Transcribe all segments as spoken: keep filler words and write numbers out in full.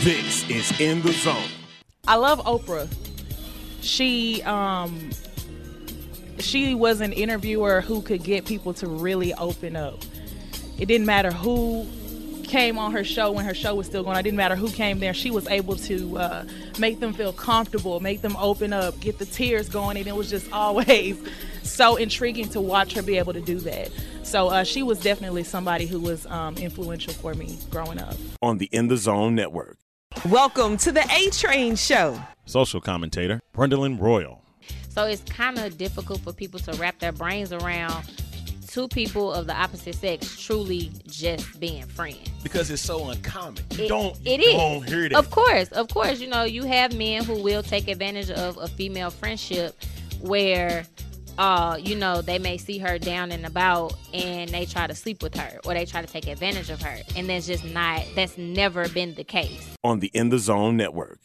This is In the Zone. I love Oprah. She um she was an interviewer who could get people to really open up. It didn't matter who came on her show when her show was still going. It didn't matter who came there. She was able to uh, make them feel comfortable, make them open up, get the tears going, and it was just always so intriguing to watch her be able to do that. So uh, she was definitely somebody who was um, influential for me growing up. On the In the Zone Network. Welcome to the A-Train Show. Social commentator, Brendelyn Royal. So it's kind of difficult for people to wrap their brains around two people of the opposite sex truly just being friends. Because it's so uncommon. You It- don't, it you is. don't hear that. Of course, of course. You know, you have men who will take advantage of a female friendship where, uh, you know, they may see her down and about and they try to sleep with her or they try to take advantage of her. And that's just not, that's never been the case. On the In the Zone Network.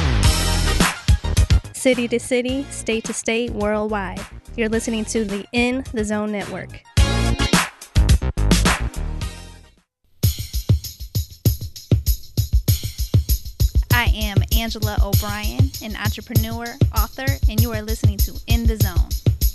City to city, state to state, worldwide. You're listening to the In the Zone Network. I am Angela O'Brien, an entrepreneur, author, and you are listening to In the Zone.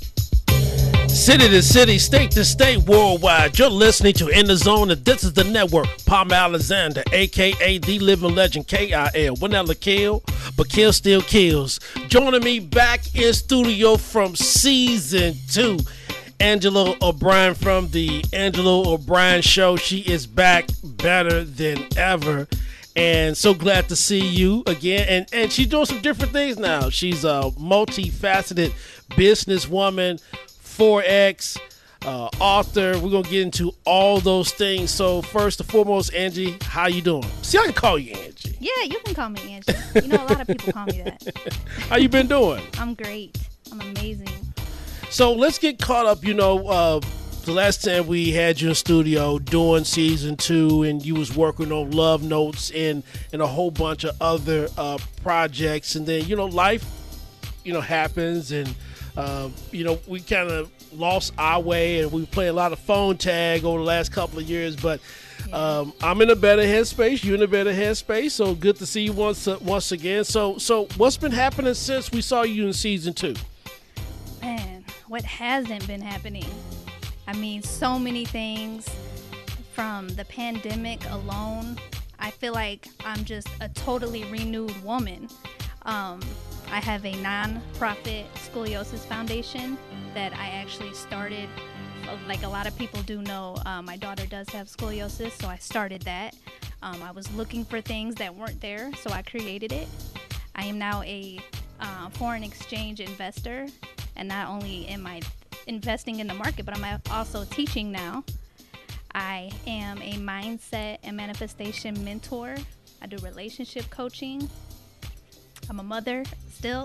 City to city, state to state, worldwide. You're listening to In the Zone, and this is the network. Palmer Alexander, a k a the living legend, K I L. Will never kill, but kill still kills. Joining me back in studio from season two, Angela O'Brien from the Angela O'Brien Show. She is back better than ever. And so glad to see you again. And and she's doing some different things now. She's a multifaceted businesswoman, Forex, uh, author. We're going to get into all those things. So first and foremost, Angie, how you doing? See, I can call you Angie. Yeah, you can call me Angie. You know, a lot of people call me that. How you been doing? I'm great. I'm amazing. So let's get caught up. You know, uh, the last time we had you in studio doing season two, and you was working on Love Notes and, and a whole bunch of other uh, projects. And then, you know, life, you know, happens. And, uh, you know, we kind of lost our way, and we played a lot of phone tag over the last couple of years. But um, I'm in a better headspace. You're in a better headspace. So good to see you once uh, once again. So, so what's been happening since we saw you in season two? Man, what hasn't been happening? I mean, so many things from the pandemic alone. I feel like I'm just a totally renewed woman. Um, I have a non-profit scoliosis foundation that I actually started. Like a lot of people do know, uh, my daughter does have scoliosis, so I started that. Um, I was looking for things that weren't there, so I created it. I am now a uh, foreign exchange investor, and not only am I investing in the market, but I'm also teaching now. I am a mindset and manifestation mentor. I do relationship coaching. I'm a mother still.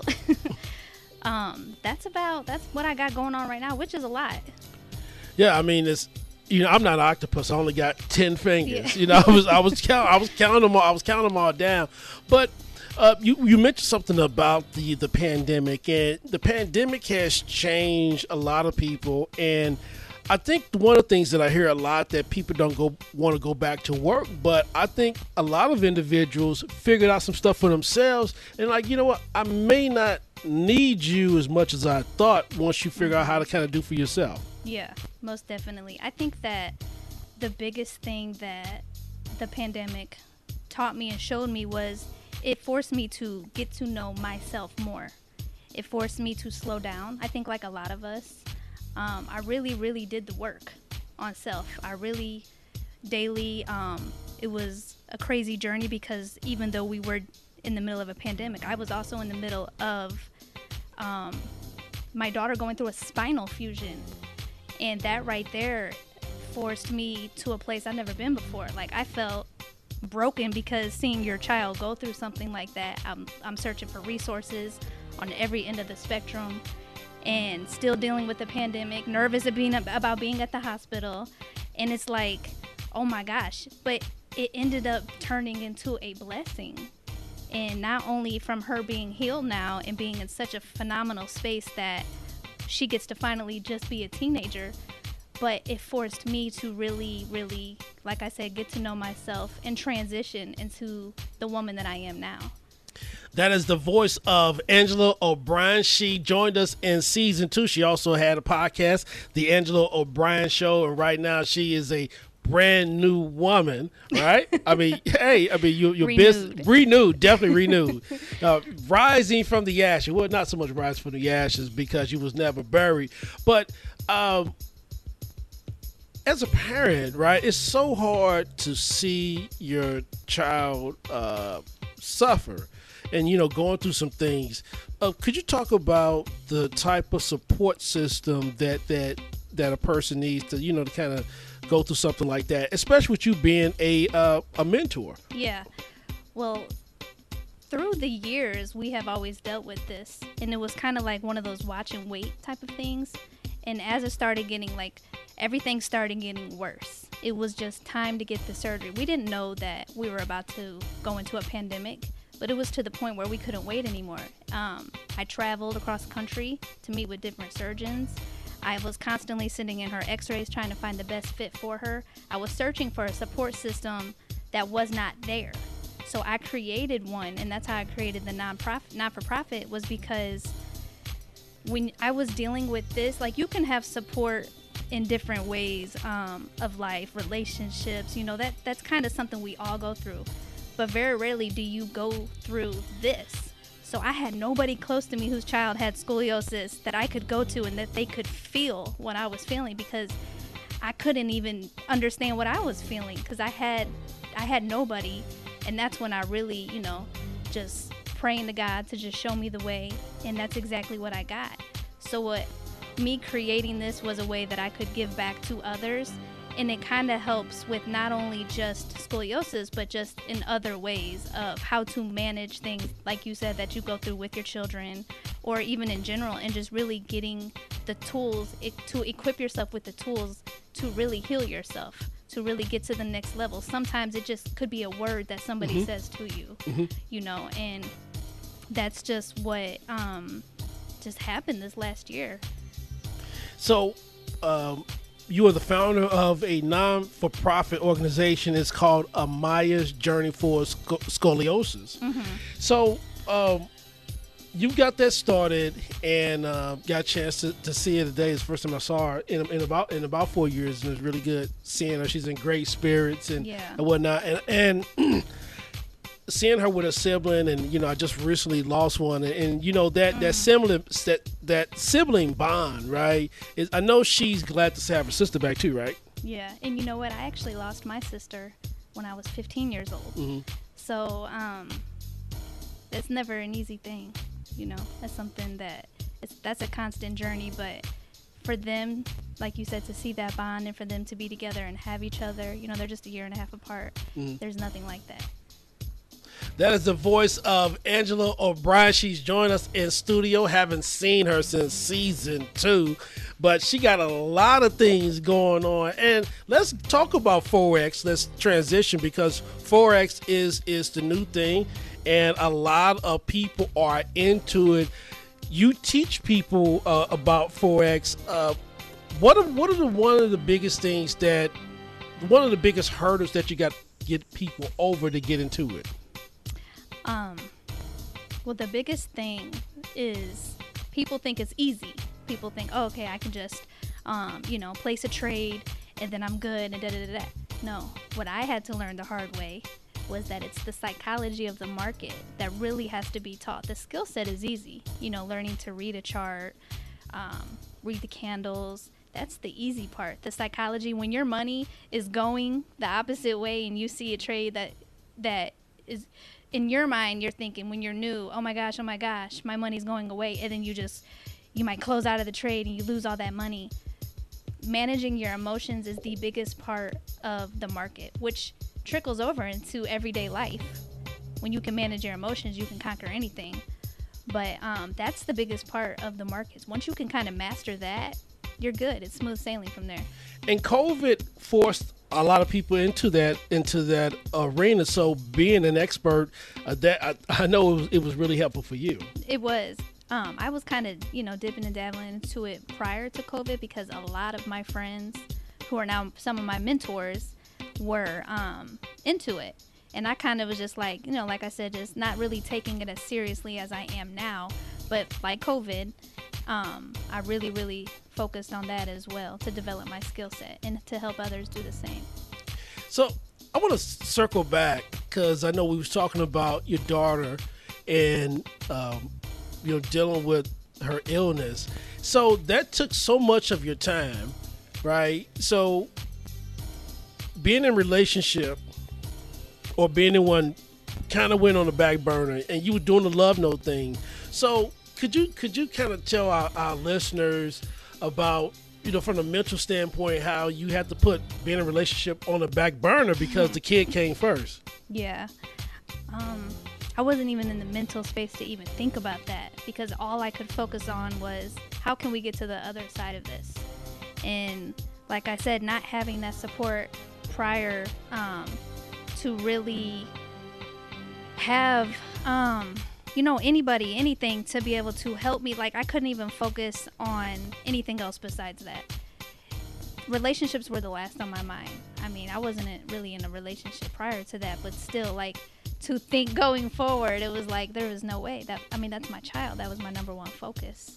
um, that's about, that's what I got going on right now, which is a lot. Yeah, I mean, it's, you know, I'm not an octopus. I only got ten fingers. Yeah. You know, I was I was count, I was counting them all. I was counting them all down. But uh, you you mentioned something about the the pandemic, and the pandemic has changed a lot of people. And I think one of the things that I hear a lot that people don't go want to go back to work, but I think a lot of individuals figured out some stuff for themselves, and like, you know what, I may not need you as much as I thought once you figure out how to kind of do for yourself. Yeah, most definitely. I think that the biggest thing that the pandemic taught me and showed me was it forced me to get to know myself more. It forced me to slow down. I think like a lot of us, um, I really, really did the work on self. I really daily, um, it was a crazy journey because even though we were in the middle of a pandemic, I was also in the middle of um, my daughter going through a spinal fusion. And that right there forced me to a place I've never been before. Like, I felt broken because seeing your child go through something like that, I'm, I'm searching for resources on every end of the spectrum and still dealing with the pandemic, nervous of being, about being at the hospital. And it's like, oh my gosh. But it ended up turning into a blessing. And not only from her being healed now and being in such a phenomenal space that she gets to finally just be a teenager, but it forced me to really, really, like I said, get to know myself and transition into the woman that I am now. That is the voice of Angela O'Brien. She joined us in season two. She also had a podcast, The Angela O'Brien Show, and right now she is a brand new woman, right? I mean, hey, I mean, you, your business Renewed. renewed, definitely renewed, uh, rising from the ashes. Well, not so much rising from the ashes because you was never buried, but um, as a parent, right? It's so hard to see your child uh, suffer, and you know, going through some things. Uh, could you talk about the type of support system that that that a person needs to, you know, to kind of go through something like that, especially with you being a uh, a mentor? Yeah. Well, through the years, we have always dealt with this, and it was kind of like one of those watch and wait type of things. And as it started getting, like, everything started getting worse. It was just time to get the surgery. We didn't know that we were about to go into a pandemic, but it was to the point where we couldn't wait anymore. Um, I traveled across the country to meet with different surgeons. I was constantly sending in her x-rays, trying to find the best fit for her. I was searching for a support system that was not there. So I created one, and that's how I created the non-profit, not-for-profit, was because when I was dealing with this, like, you can have support in different ways um, of life, relationships, you know, that that's kind of something we all go through. But very rarely do you go through this. So I had nobody close to me whose child had scoliosis that I could go to and that they could feel what I was feeling, because I couldn't even understand what I was feeling because I had I had nobody. And that's when I really, you know, just praying to God to just show me the way, and that's exactly what I got. So what me creating this was a way that I could give back to others, and it kind of helps with not only just scoliosis, but just in other ways of how to manage things, like you said, that you go through with your children, or even in general, and just really getting the tools it, to equip yourself with the tools to really heal yourself, to really get to the next level. Sometimes it just could be a word that somebody mm-hmm. says to you, mm-hmm. you know, and that's just what um, just happened this last year. So, um, you are the founder of a non-for-profit organization. It's called Amaya's Journey for Sc- Scoliosis. Mm-hmm. So, um, you got that started and uh, got a chance to, to see her today. It's the first time I saw her in, in about in about four years, and it was really good seeing her. She's in great spirits and, yeah. and whatnot. And, and seeing her with a sibling, and you know, I just recently lost one, and, and you know that mm. that sibling that that sibling bond, right? Is I know she's glad to have her sister back too, right? Yeah, and you know what? I actually lost my sister when I was fifteen years old. Mm-hmm. So um, it's never an easy thing. You know, that's something that it's, that's a constant journey. But for them, like you said, to see that bond and for them to be together and have each other, you know, they're just a year and a half apart. Mm. There's nothing like that. That is the voice of Angela O'Brien. She's joined us in studio. Haven't seen her since season two, but she got a lot of things going on. And let's talk about Forex. Let's transition, because Forex is is the new thing, and a lot of people are into it. You teach people uh, about Forex. Uh, what are what are the one of the biggest things that one of the biggest hurdles that you got to get people over to get into it? Um, well, the biggest thing is people think it's easy. People think, oh, okay, I can just, um, you know, place a trade and then I'm good and da da da da. No, what I had to learn the hard way was that it's the psychology of the market that really has to be taught. The skill set is easy, you know, learning to read a chart, um, read the candles. That's the easy part. The psychology, when your money is going the opposite way and you see a trade that that is in your mind, you're thinking when you're new, oh my gosh, oh my gosh, my money's going away. And then you just, you might close out of the trade and you lose all that money. Managing your emotions is the biggest part of the market, which trickles over into everyday life. When you can manage your emotions, you can conquer anything. But um, that's the biggest part of the markets. Once you can kind of master that, you're good. It's smooth sailing from there. And COVID forced a lot of people into that into that arena. So being an expert, uh, that I, I know it was, it was really helpful for you. It was. um, I was kind of, you know, dipping and dabbling into it prior to COVID because a lot of my friends who are now some of my mentors were um, into it. And I kind of was just like, you know, like I said, just not really taking it as seriously as I am now. But like COVID, um, I really, really focused on that as well to develop my skill set and to help others do the same. So I want to circle back because I know we was talking about your daughter and, um, you know, dealing with her illness. So that took so much of your time, right? So being in a relationship or being in one kind of went on the back burner, and you were doing the love note thing. So could you could you kind of tell our, our listeners about, you know, from a mental standpoint, how you had to put being in a relationship on the back burner because the kid came first? Yeah. Um, I wasn't even in the mental space to even think about that because all I could focus on was how can we get to the other side of this? And like I said, not having that support prior um, to really have, um, you know, anybody, anything to be able to help me. Like I couldn't even focus on anything else besides that. Relationships were the last on my mind. I mean, I wasn't really in a relationship prior to that, but still, like, to think going forward, it was like there was no way. That I mean, that's my child. That was my number one focus.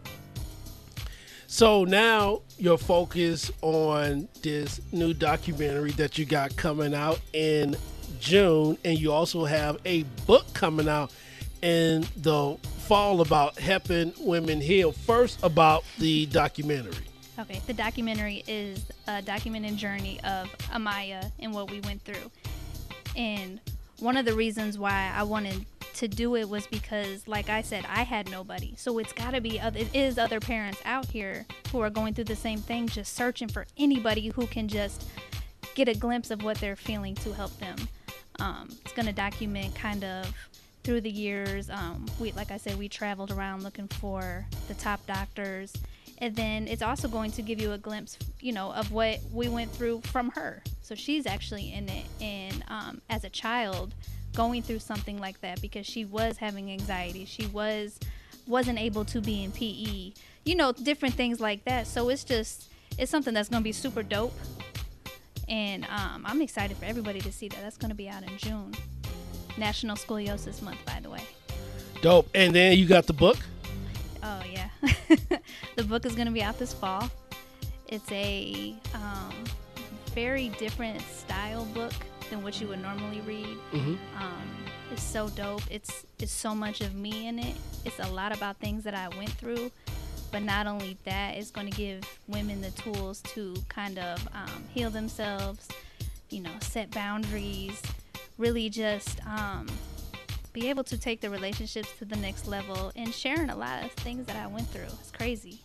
So now your focus on this new documentary that you got coming out in June, and you also have a book coming out in the fall about helping women heal. First, about the documentary. Okay, the documentary is a documented journey of Amaya and what we went through. And one of the reasons why I wanted to do it was because, like I said, I had nobody. So it's got to be, other, it is other parents out here who are going through the same thing, just searching for anybody who can just get a glimpse of what they're feeling to help them. Um, it's going to document kind of through the years. Um, we, like I said, we traveled around looking for the top doctors. And then it's also going to give you a glimpse, you know, of what we went through from her. So she's actually in it. And um, as a child, going through something like that because she was having anxiety. She was, wasn't able to be in P E. You know, different things like that. So it's just, it's something that's going to be super dope. And um, I'm excited for everybody to see that. That's going to be out in June. National Scoliosis Month, by the way. Dope. And then you got the book? Oh, yeah. The book is going to be out this fall. It's a um, very different style book than what you would normally read. Mm-hmm. Um, it's so dope. It's, it's so much of me in it. It's a lot about things that I went through. But not only that, it's going to give women the tools to kind of um, heal themselves, you know, set boundaries, really just um, be able to take the relationships to the next level and sharing a lot of things that I went through. It's crazy.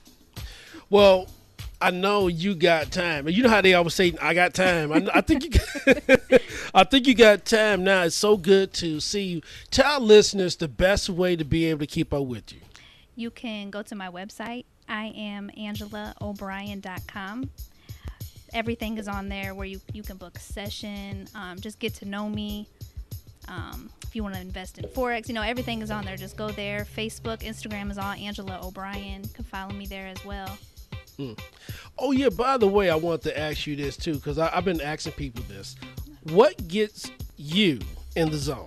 Well, I know you got time, and you know how they always say, "I got time." I, I think you, got, I think you got time now. It's so good to see you. Tell our listeners the best way to be able to keep up with you. You can go to my website, I am angela o'brien dot com. Everything is on there where you, you can book a session, um, just get to know me. Um, if you want to invest in Forex, you know, everything is on there. Just go there. Facebook, Instagram is all Angela O'Brien. You can follow me there as well. Mm. Oh, yeah, by the way, I want to ask you this, too, because I've been asking people this. What gets you in the zone?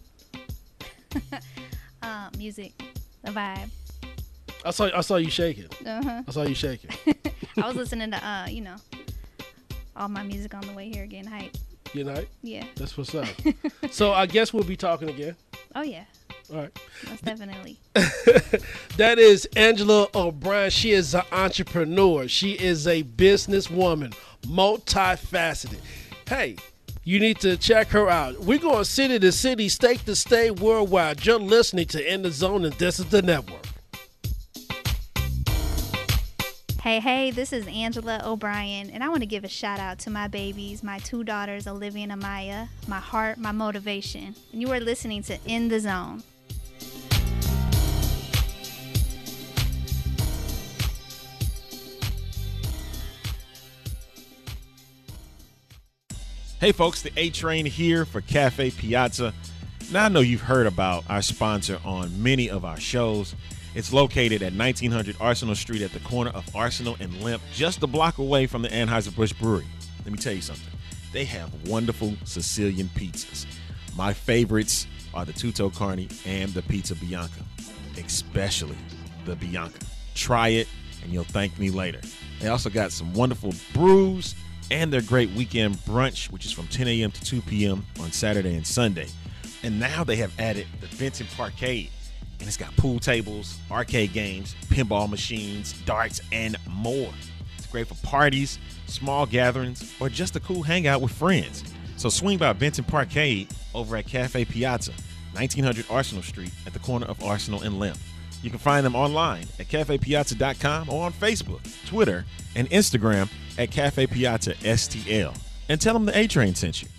uh, music, the vibe. I saw I saw you shaking. Uh-huh. I saw you shaking. I was listening to, uh, you know, all my music on the way here, getting hype. You know? Yeah. That's what's up. So I guess we'll be talking again. Oh, yeah. All right. Most definitely. That is Angela O'Brien. She is an entrepreneur. She is a businesswoman, multifaceted. Hey, you need to check her out. We're going city to city, state to state, worldwide. You're listening to In the Zone, and this is the network. Hey, hey, this is Angela O'Brien, and I want to give a shout out to my babies, my two daughters, Olivia and Amaya, my heart, my motivation. And you are listening to In the Zone. Hey folks, the A Train here for Cafe Piazza. Now, I know you've heard about our sponsor on many of our shows. It's located at nineteen hundred Arsenal Street at the corner of Arsenal and Lemp, just a block away from the Anheuser-Busch Brewery. Let me tell you something. They have wonderful Sicilian pizzas. My favorites are the Tutto Carne and the Pizza Bianca, especially the Bianca. Try it, and you'll thank me later. They also got some wonderful brews and their great weekend brunch, which is from ten a.m. to two p.m. on Saturday and Sunday. And now they have added the Benton Parkade, and it's got pool tables, arcade games, pinball machines, darts, and more. It's great for parties, small gatherings, or just a cool hangout with friends. So swing by Benton Parkade over at Cafe Piazza, nineteen hundred Arsenal Street at the corner of Arsenal and Lemp. You can find them online at cafe piazza dot com or on Facebook, Twitter, and Instagram at Cafe Piazza S T L. And tell them the A-Train sent you.